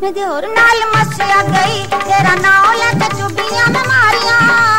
जोर नाल मस्या गई तेरा नाम लेके चुभियां मैं मारियां